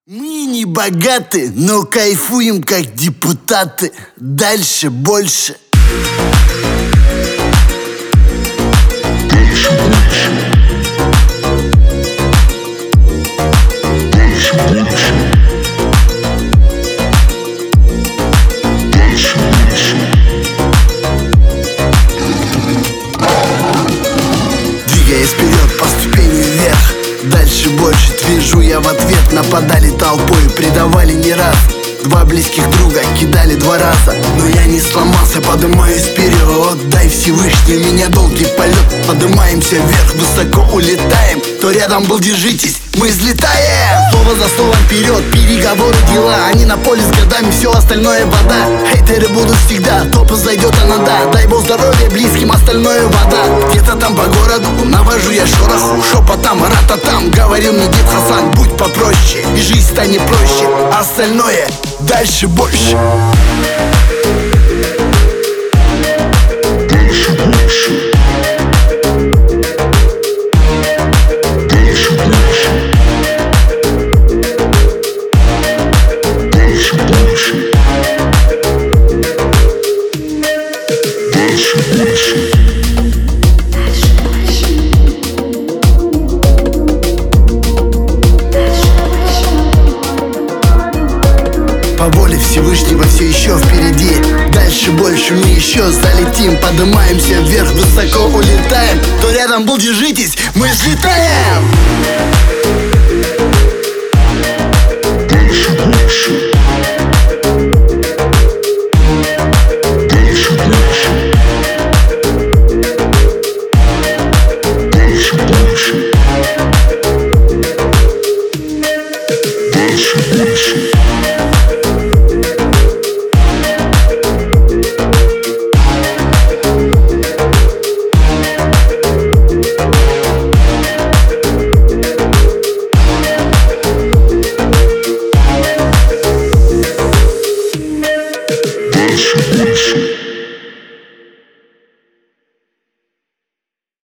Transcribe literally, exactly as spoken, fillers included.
Мы не богаты, но кайфуем как депутаты. Дальше больше. Дальше больше. Дальше больше. Дальше больше. Двигаясь вперед по ступени вверх, дальше больше. Твержу я в ответ. Нападали толпой, предавали не раз. Два близких друга кидали два раза, но я не сломался, поднимаюсь вперед. Дай Всевышний, у меня долгий полет. Поднимаемся вверх, высоко улетаем. Кто рядом был, держитесь, мы взлетаем. Слово за словом вперед, переговоры, дела. Они на поле с годами, все остальное вода. Хейтеры будут всегда, топы зайдет она, да. Дай Бог здоровья близким, остальное вода. Где-то там по городу навожу я шороху. Шепотом, рататам, говорил мне дед Хасан: будь попроще, и жизнь станет проще. Остальное дальше больше. Дальше больше. Дальше больше. Дальше больше. Дальше больше. По воле Всевышнего все еще впереди. Дальше больше, мы еще залетим. Поднимаемся вверх, высоко улетаем. Кто рядом был, держитесь, мы взлетаем. Дальше больше. Дальше больше. Дальше больше. Дальше больше. Дальше больше.